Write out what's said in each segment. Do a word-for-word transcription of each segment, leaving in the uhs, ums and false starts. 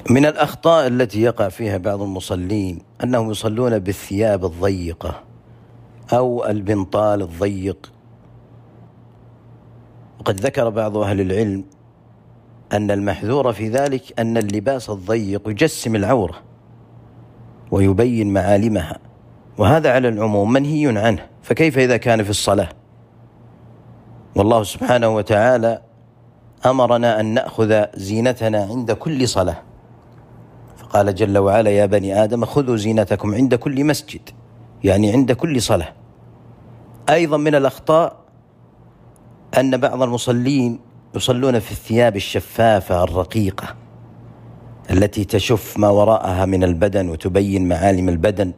من الأخطاء التي يقع فيها بعض المصلين أنهم يصلون بالثياب الضيقة أو البنطال الضيق. وقد ذكر بعض أهل العلم أن المحذور في ذلك أن اللباس الضيق يجسم العورة ويبين معالمها، وهذا على العموم منهي عنه، فكيف إذا كان في الصلاة؟ والله سبحانه وتعالى أمرنا أن نأخذ زينتنا عند كل صلاة، فقال جل وعلا: يا بني آدم خذوا زينتكم عند كل مسجد، يعني عند كل صلاة. أيضا من الأخطاء أن بعض المصلين يصلون في الثياب الشفافة الرقيقة التي تشف ما وراءها من البدن وتبين معالم البدن،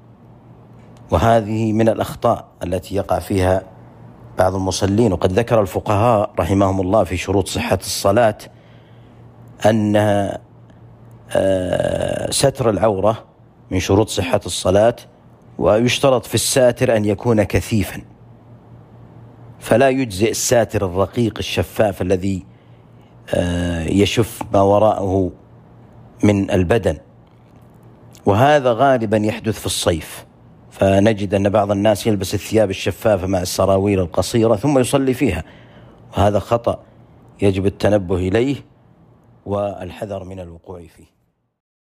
وهذه من الأخطاء التي يقع فيها بعض المصلين. وقد ذكر الفقهاء رحمهم الله في شروط صحة الصلاة أن ستر العورة من شروط صحة الصلاة، ويشترط في الساتر أن يكون كثيفا، فلا يجزئ الساتر الرقيق الشفاف الذي يشف ما وراءه من البدن، وهذا غالبا يحدث في الصيف، فنجد أن بعض الناس يلبس الثياب الشفافة مع السراويل القصيرة ثم يصلي فيها، وهذا خطأ يجب التنبه إليه والحذر من الوقوع فيه.